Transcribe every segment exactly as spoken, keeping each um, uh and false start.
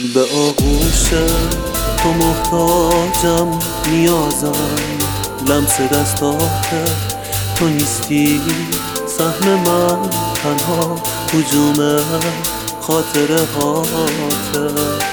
به آغوش تو محتاجم، نیازم لمس دستات تو نیستی، سهم من تنها هجوم خاطره هاته.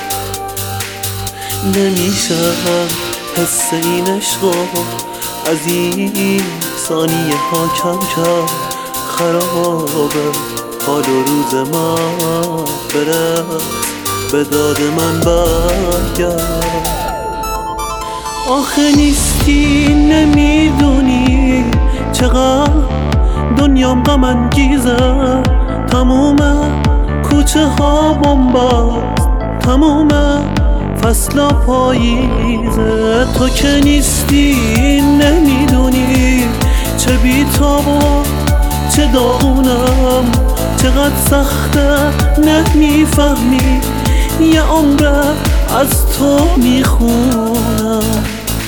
نمیشه حس این عشقو از این ثانیه ها کم کرد. خرابه حال و روز من، برس به داد من برگرد. آخه نیستی نمیدونی چقدر دنیام غم انگیزه. تموم کوچه ها بمبست، تموم فصل پاییزه. تو که نیستی نمیدونی چه بی‌تاب و چه داغونم، چقدر سخته نمیفهمی یه عمره از تو میخونم.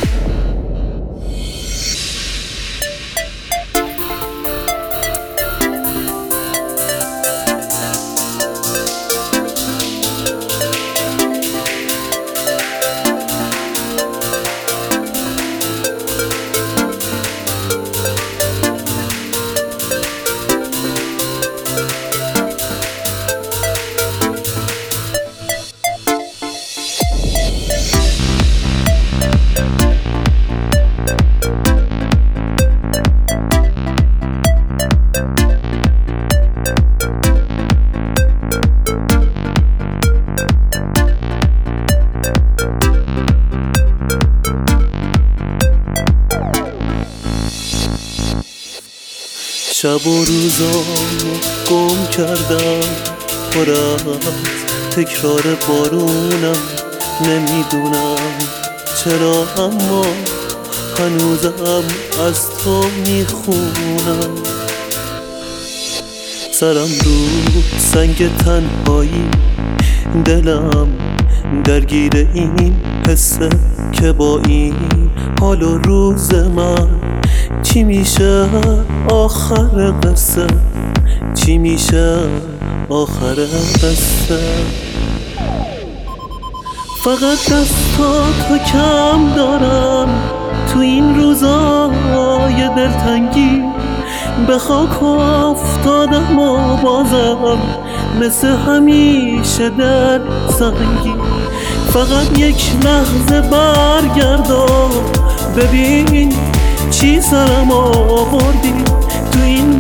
شب و روزامو گم کردم، پر از تکرار بارونم. نمیدونم چرا اما هنوزم از تو میخونم. سرم رو سنگ تنهایی، دلم درگیر این حسه که با این حال و روز من چی میشه آخر قصه، چی میشه آخر قصه. فقط دستاتو کم دارم تو این روزای دلتنگی. به خاک افتادم و بازم مثل همیشه در سنگی. فقط یک لحظه برگردا ببین چی سرم آوردی تو این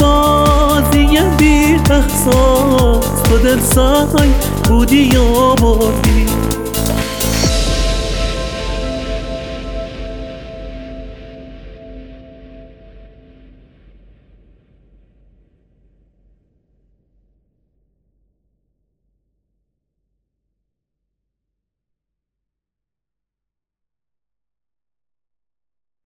بازی بی احساس. تو دل سنگ بودی آوردی.